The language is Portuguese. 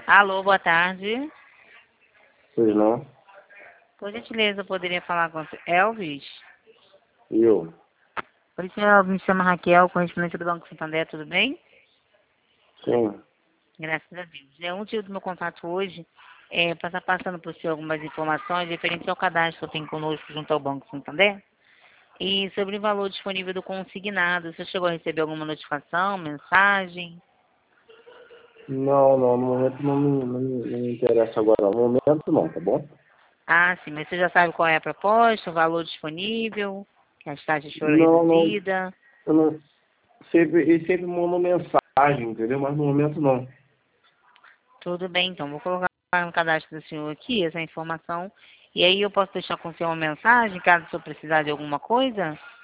Alô, boa tarde. Pois não? Por gentileza, eu poderia falar com o Elvis? E eu? Oi, senhor Elvis, me chama Raquel, correspondente do Banco Santander, tudo bem? Sim. Graças a Deus. O motivo do meu contato hoje é para estar passando por senhor algumas informações referentes ao cadastro que eu tenho conosco junto ao Banco Santander e sobre o valor disponível do consignado. Você chegou a receber alguma notificação, mensagem? Não, no momento não me interessa agora. No momento não, tá bom? Ah, sim, mas você já sabe qual é a proposta, o valor disponível, que as taxas foram Não, reduzidas? eu não. Ele sempre manda mensagem, entendeu? Mas no momento não. Tudo bem, então vou colocar no cadastro do senhor aqui essa informação. E aí eu posso deixar com o senhor uma mensagem, caso o senhor precisar de alguma coisa?